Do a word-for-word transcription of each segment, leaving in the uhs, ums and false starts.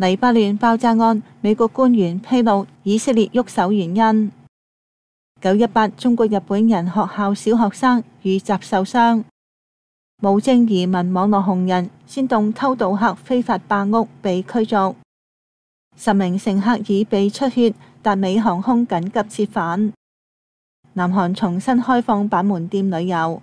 黎巴嫩爆炸案，美國官員披露以色列喐手原因。九一八中國日本人學校小學生遇襲受傷。無證移民網絡紅人煽動偷渡客非法霸屋被驅逐。十名乘客已被出血，達美航空緊急折返。南韓重新開放板門店旅遊。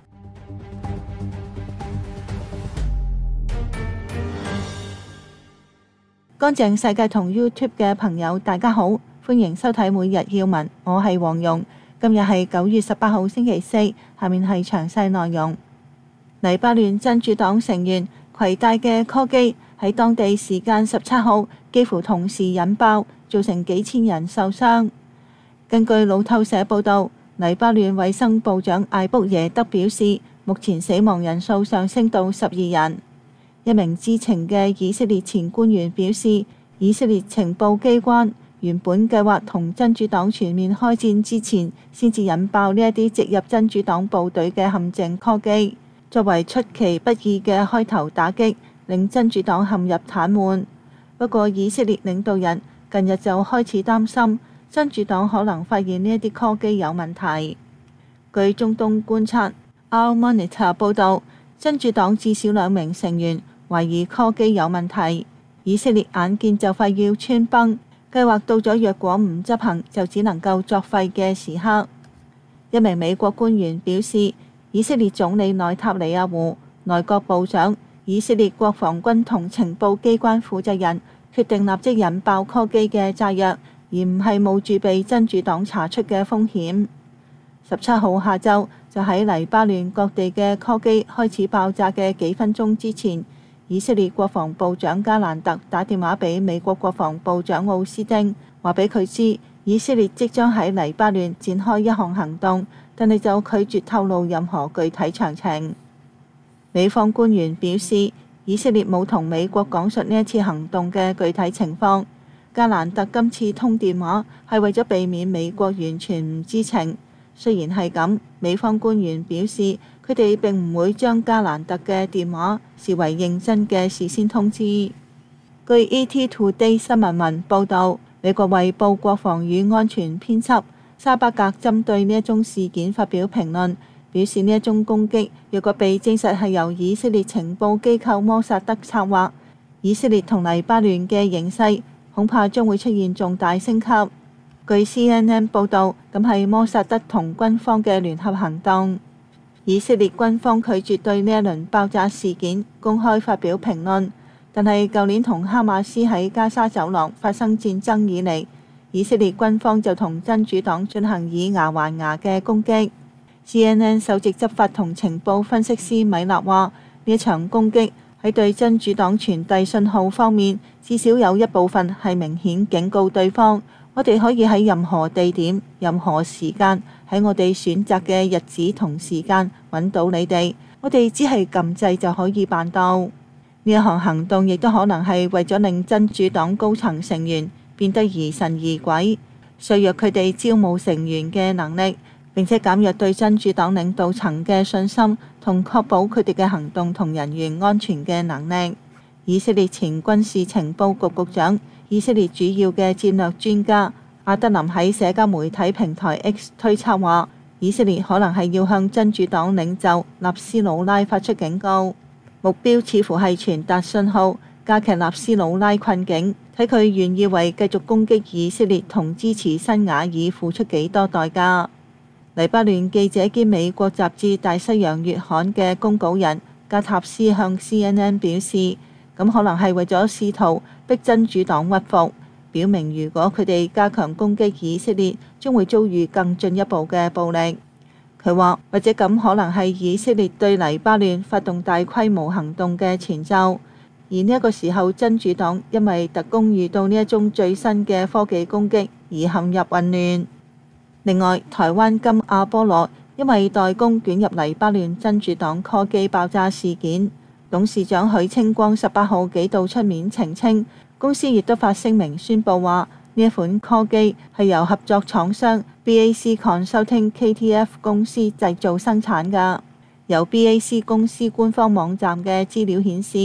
乾淨世界同 YouTube 嘅朋友，大家好，歡迎收睇每日要聞，我係黃蓉。今日係九月十八號星期四，下面係詳細內容。黎巴嫩真主黨成員攜帶嘅柯基喺當地時間十七號幾乎同時引爆，造成幾千人受傷。根據路透社報導，黎巴嫩衛生部長艾卜耶德表示，目前死亡人數上升到十二人。一名知情嘅以色列前官員表示，以色列情報機關原本計劃同真主黨全面開戰之前，先至引爆呢一啲直入真主黨部隊嘅陷阱柯基，作為出其不意嘅開頭打擊，令真主黨陷入癱瘓。不過，以色列領導人近日就開始擔心，真主黨可能發現呢一啲柯基有問題。據中東觀察 Al Monitor 報導，真主黨至少兩名成員懷疑柯基有問題。以色列眼見就快要穿崩，計劃到咗若果唔執行就只能夠作廢嘅時刻。一名美國官員表示，以色列總理內塔尼亞胡、內閣部長、以色列國防軍同情報機關負責人決定立即引爆柯基嘅炸藥，而唔係冒住被真主黨查出嘅風險。十七號下晝就喺黎巴嫩各地嘅柯基開始爆炸嘅幾分鐘之前，以色列國防部長加蘭特打電話俾美國國防部長奧斯汀，話俾佢知以色列即將喺黎巴嫩展開一項行動，但係就拒絕透露任何具體詳情。美方官員表示，以色列冇同美國講述呢一次行動嘅具體情況。加蘭特今次通電話係為咗避免美國完全唔知情。雖然係咁，美方官員表示佢哋並唔會將加蘭特嘅電話視為認真嘅事先通知。據 E T Today 新聞文報導，美國衛報國防與安全編輯沙巴格針對呢一宗事件發表評論，表示呢一宗攻擊若果被證實係由以色列情報機構摩薩德策劃，以色列同黎巴嫩嘅形勢恐怕將會出現重大升級。據 C N N 報導，咁係摩薩德同軍方嘅聯合行動。以色列軍方拒絕對呢一輪爆炸事件公開發表評論，但係舊年同哈馬斯喺加沙走廊發生戰爭以嚟，以色列軍方就同真主黨進行以牙還牙嘅攻擊。C N N 首席執法同情報分析師米納話：呢一場攻擊喺對真主黨傳遞信號方面，至少有一部分係明顯警告對方，我哋可以喺任何地點、任何時間，喺我哋選擇嘅日子同時間揾到你哋。我哋只係撳掣就可以辦到。呢一項行動亦都可能係為咗令真主黨高層成員變得疑神疑鬼，削弱佢哋招募成員嘅能力，並且減弱對真主黨領導層嘅信心，同確保佢哋嘅行動同人員安全嘅能力。以色列前軍事情報局局長、以色列主要嘅戰略專家阿德林喺社交媒體平台 X 推測話，以色列可能係要向真主黨領袖納斯魯拉發出警告，目標似乎係傳達信號，加劇納斯魯拉困境，睇佢願意為繼續攻擊以色列同支持新瓦爾付出幾多代價。黎巴嫩記者兼美國雜誌大西洋月刊嘅公稿人加塔斯向 C N N 表示，咁可能係為咗試圖逼真主黨屈服，表明如果佢哋加強攻擊以色列，將會遭遇更進一步嘅暴力。佢話，或者咁可能係以色列對黎巴嫩發動大規模行動嘅前奏，而呢一個時候真主黨因為特工遇到呢一宗最新嘅科技攻擊而陷入混亂。另外，台灣金阿波羅因為代工捲入黎巴嫩真主黨柯基爆炸事件，董事長許清光十八號幾度出面澄清，公司亦都發聲明宣佈話，呢一款柯基係由合作廠商 B A C Consulting K T F 公司製造生產㗎。由 B A C 公司官方網站嘅資料顯示，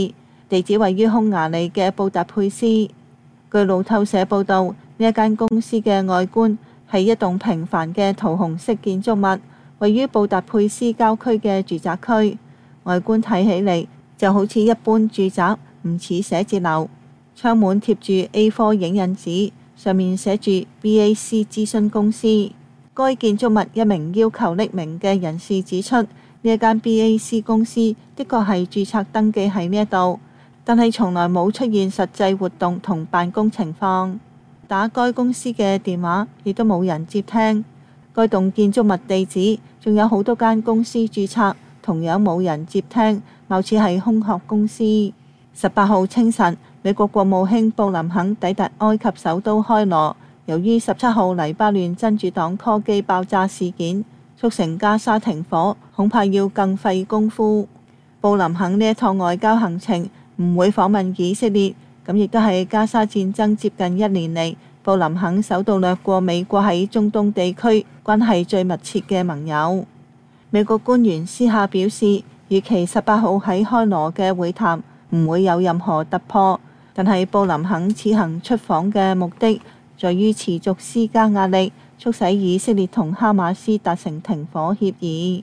地址位於匈牙利嘅布達佩斯。據路透社報導，呢一間公司嘅外觀係一棟平凡嘅桃紅色建築物，位於布達佩斯郊區嘅住宅區。外觀睇起嚟就好似一般住宅，唔似寫字樓。窗門貼住 A 四 影印紙，上面寫住 B A C 諮詢公司。該建築物一名要求匿名嘅人士指出，呢一間 B A C 公司的確係註冊登記喺呢一度，但係從來冇出現實際活動同辦公情況。打該公司嘅電話亦都冇人接聽。該棟建築物地址仲有好多間公司註冊，同樣冇人接聽，貌似係空殼公司。十八號清晨，美國國務卿布林肯抵達埃及首都開羅。由於十七號黎巴嫩真主黨科機爆炸事件促成加沙停火，恐怕要更費功夫。布林肯呢一趟外交行程唔會訪問以色列，咁亦都係加沙戰爭接近一年嚟，布林肯首度掠過美國喺中東地區關係最密切嘅盟友。美國官員私下表示，預期十八號喺開羅嘅會談唔會有任何突破，但係布林肯此行出訪嘅目的在於持續施加壓力，促使以色列同哈馬斯達成停火協議。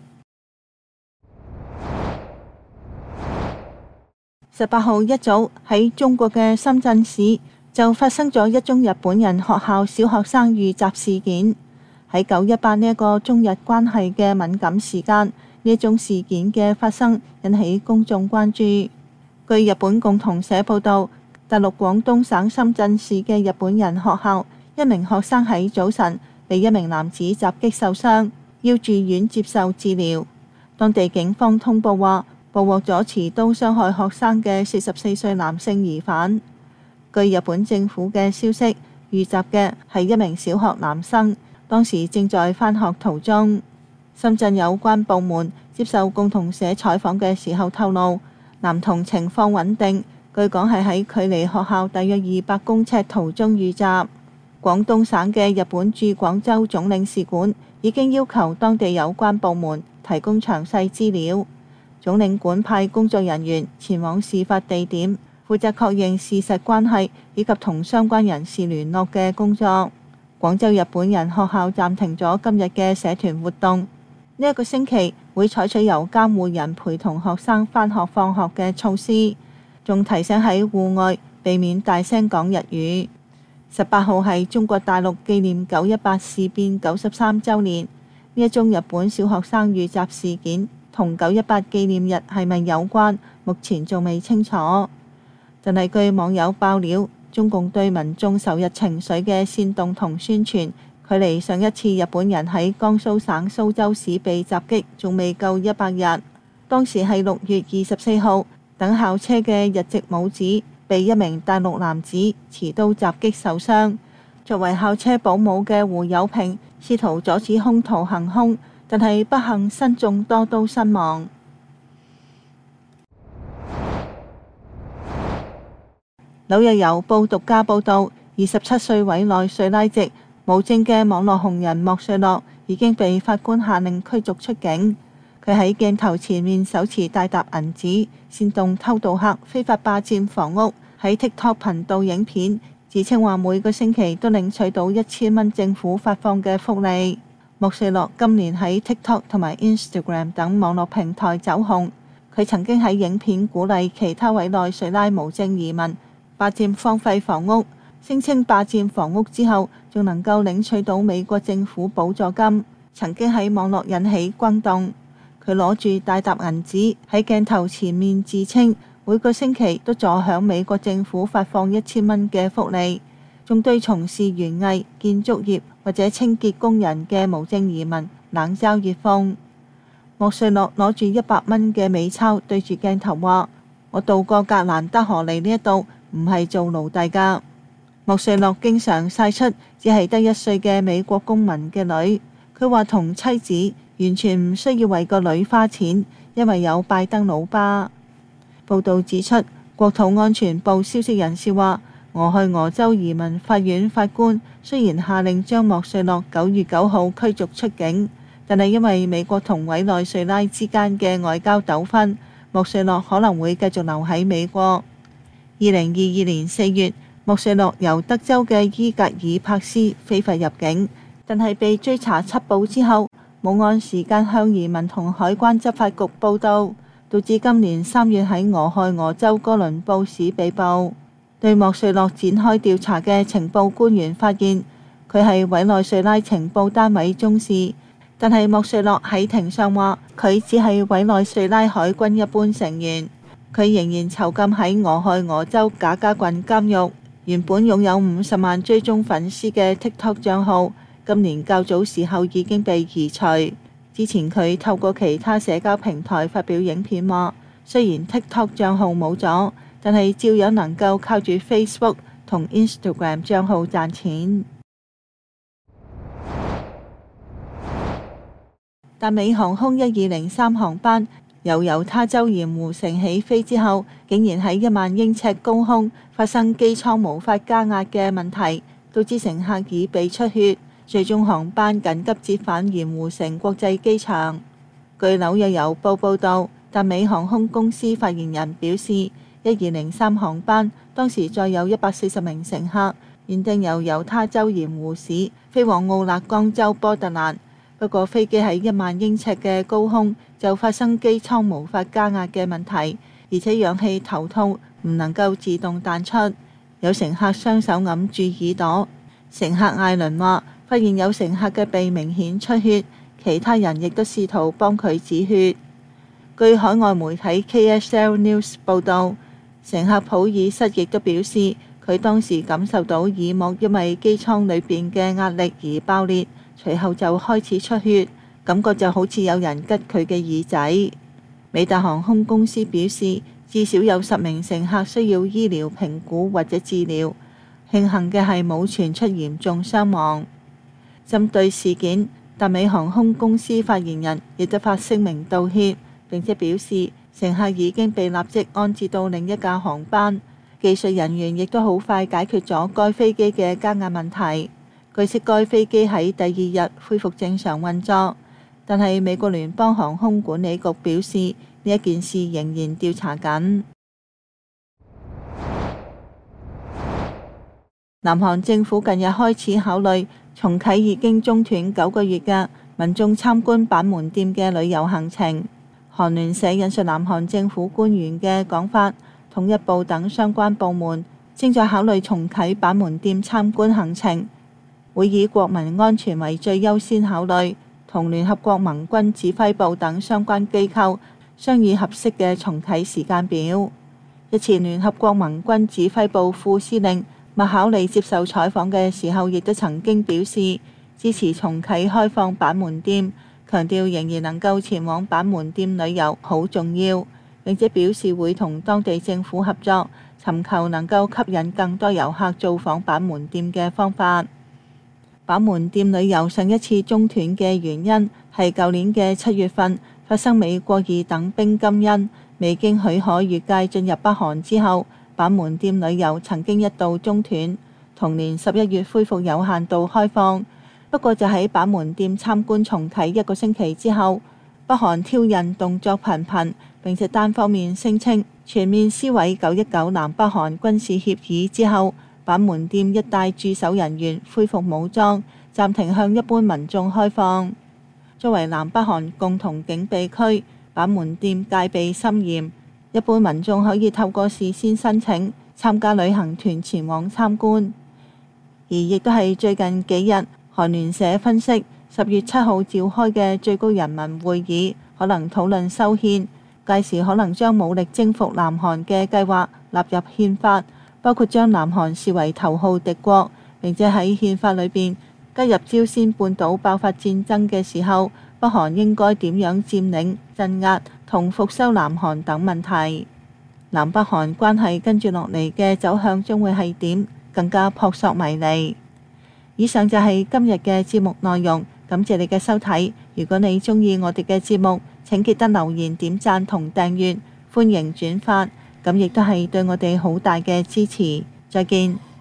十八號一早喺中國嘅深圳市就發生咗一宗日本人學校小學生遇襲事件。喺九一八呢一個中日關係嘅敏感時間，呢一宗事件嘅發生引起公眾關注。據日本共同社報導，大陸廣東省深圳市嘅日本人學校一名學生喺早晨被一名男子襲擊受傷，要住院接受治療。當地警方通報話，捕獲咗持刀傷害學生嘅四十四歲男性疑犯。據日本政府嘅消息，遇襲嘅係一名小學男生，當時正在返學途中。深圳有關部門接受共同社採訪嘅時候透露，男童情況穩定。據講係喺距離學校大約二百公尺途中遇襲。廣東省嘅日本駐廣州總領事館已經要求當地有關部門提供詳細資料。總領館派工作人員前往事發地點，負責確認事實關係以及同相關人士聯絡嘅工作。廣州日本人學校暫停咗今日嘅社團活動，呢一個星期會採取由監護人陪同學生返學放學嘅措施。仲提醒喺戶外避免大聲講日語。十八號係中國大陸紀念九一八事變九十三週年，呢一宗日本小學生遇襲事件同九一八紀念日係咪有關，目前仲未清楚。但係據網友爆料，中共對民眾仇日情緒嘅煽動同宣傳，距離上一次日本人喺江蘇省蘇州市被襲擊仲未夠一百日，當時係六月二十四號。等校車嘅日籍母子被一名大陸男子持刀襲擊受傷。作為校車保姆嘅胡友平試圖阻止兇徒行兇，但係不幸身中多刀身亡。紐約郵報獨家報導，二十七歲委內瑞拉籍無證嘅網絡紅人莫瑞諾已經被法官下令驅逐出境。佢喺鏡頭前面手持大沓銀紙，煽動偷渡客非法霸佔房屋，喺 TikTok 頻道影片，自稱話每個星期都領取到一千蚊政府發放嘅福利。莫瑞諾今年喺 TikTok 同埋 Instagram 等網絡平台走紅。佢曾經喺影片鼓勵其他委內瑞拉無證移民霸佔荒廢房屋，聲稱霸佔房屋之後仲能夠領取到美國政府補助金，曾經喺網絡引起轟動。佢攞住大沓銀紙喺鏡頭前面自稱每個星期都助享美國政府發放一千蚊嘅福利，仲對從事園藝、建築業或者清潔工人嘅無證移民冷嘲熱諷。莫瑞諾攞住一百蚊嘅美鈔對住鏡頭話：我渡過格蘭德河嚟呢一度唔係做奴隸㗎。莫瑞諾經常晒出只係得一歲嘅美國公民嘅女，佢話同妻子完全唔需要為個女花錢，因為有拜登老爸。報道指出，國土安全部消息人士話，俄亥俄州移民法院法官雖然下令將莫瑞諾九月九號驅逐出境，但係因為美國同委內瑞拉之間嘅外交糾紛，莫瑞諾可能會繼續留喺美國。 二零二二年四月，莫瑞諾由德州嘅伊格爾帕斯非法入境，但係被追查緝捕之後，冇按時間向移民同海關執法局報到，導致今年三月喺俄亥俄州哥倫布市被捕。對莫瑞諾展開調查嘅情報官員發現，佢係委內瑞拉情報單位中士，但係莫瑞諾喺庭上話佢只係委內瑞拉海軍一般成員。佢仍然囚禁喺俄亥俄州賈加郡監獄。原本擁有五十萬追蹤粉絲嘅 TikTok 帳號，今年較早時候已經被移除。之前佢透過其他社交平台發表影片話，雖然 TikTok 帳號冇咗，但係照樣能夠靠住 Facebook 同 Instagram 帳號賺錢。達美航空一二零三航班由猶他州鹽湖城起飛之後，竟然喺一萬英尺高空發生機艙無法加壓嘅問題，導致乘客耳鼻出血，最終航班緊急折返鹽湖城國際機場。據紐約郵報報導，達美航空公司發言人表示，一二零三航班當時載有一百四十名乘客，原定由猶他州鹽湖市飛往奧勒岡州波特蘭。不過飛機喺一萬英尺嘅高空就發生機艙無法加壓嘅問題，而且氧氣頭套唔能夠自動彈出。有乘客雙手揞住耳朵。乘客艾倫話，發現有乘客嘅鼻明顯出血，其他人亦都試圖幫佢止血。據海外媒體 K S L News 報導，乘客普爾瑟亦都表示，佢當時感受到耳膜因為機艙裏邊嘅壓力而爆裂。隨後就開始出血，感覺就好似有人拮佢嘅耳仔。美達航空公司表示，至少有十名乘客需要醫療評估或者治療。慶幸嘅係冇傳出嚴重傷亡。針對事件，達美航空公司發言人亦都發聲明道歉，並且表示乘客已經被立即安置到另一架航班，技術人員亦都好快解決咗該飛機嘅加壓問題。據悉，該飛機喺第二日恢復正常運作，但係美國聯邦航空管理局表示呢一件事仍然調查緊。南韓政府近日開始考慮重啟已經中斷九個月嘅民眾參觀板門店嘅旅遊行程。韓聯社引述南韓政府官員嘅講法，統一部等相關部門正在考慮重啟板門店參觀行程，會以國民安全為最優先考慮，同聯合國盟軍指揮部等相關機構商議合適嘅重啟時間表。日前聯合國盟軍指揮部副司令麥考利接受採訪嘅時候，亦都曾經表示支持重啟開放板門店，強調仍然能夠前往板門店旅遊好重要，並且表示會同當地政府合作，尋求能夠吸引更多遊客造訪板門店嘅方法。板門店旅遊上一次中斷嘅原因係舊年嘅七月份發生美國二等兵金恩未經許可越界進入北韓之後，板門店旅遊曾經一度中斷，同年十一月恢復有限度開放。不過就喺板門店參觀重啟一個星期之後，北韓挑釁動作頻頻，並且單方面聲稱全面撕毀九一九南北韓軍事協議之後，板門店一帶駐守人員恢復武裝，暫停向一般民眾開放。作為南北韓共同警備區，板門店戒備森嚴，一般民眾可以透過事先申請參加旅行團前往參觀。而亦都係最近幾日，韓聯社分析十月七號召開嘅最高人民會議可能討論修憲，屆時可能將武力征服南韓嘅計劃納入憲法。包括將南韓視為頭號敵國，並且喺憲法裏邊加入朝鮮半島爆發戰爭嘅時候，北韓應該點樣佔領、鎮壓同復修南韓等問題。南北韓關係跟住落嚟嘅走向將會係點，更加撲朔迷離。以上就係今日嘅節目內容，感謝你嘅收睇。如果你鍾意我哋嘅節目，請記得留言、點讚同訂閱，歡迎轉發。咁亦都係對我哋好大嘅支持。再見。